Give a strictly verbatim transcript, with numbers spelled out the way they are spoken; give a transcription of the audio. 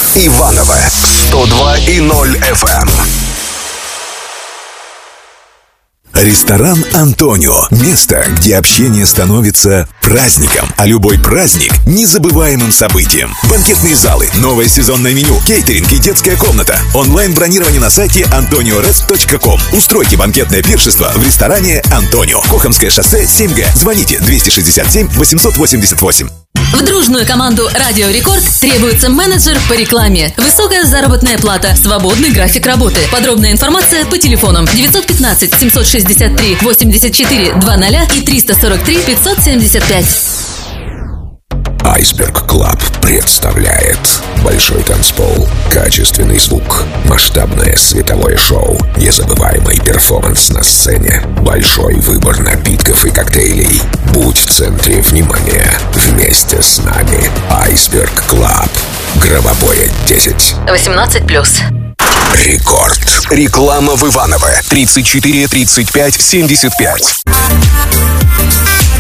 Иваново сто два и ноль эф эм. Ресторан «Антонио» – место, где общение становится праздником, а любой праздник – незабываемым событием. Банкетные залы, новое сезонное меню, кейтеринг и детская комната. Онлайн-бронирование на сайте антонио рест точка ком. Устройте банкетное пиршество в ресторане «Антонио». Кохомское шоссе, семь гэ. Звоните двести шестьдесят семь восемьсот восемьдесят восемь. В дружную команду «Радио Рекорд» требуется менеджер по рекламе. Высокая заработная плата, свободный график работы. Подробная информация по телефонам девятьсот пятнадцать семьсот шестьдесят три восемьдесят четыре двадцать и триста сорок три пятьсот семьдесят пять. Iceberg Club представляет большой танцпол, качественный звук, масштабное световое шоу, незабываемый перформанс на сцене, большой выбор напитков и коктейлей. Будь в центре внимания вместе с нами. Iceberg Club. Гробобоя десять. восемнадцать плюс. Рекорд. Реклама в Иваново. тридцать четыре тридцать пять семьдесят пять.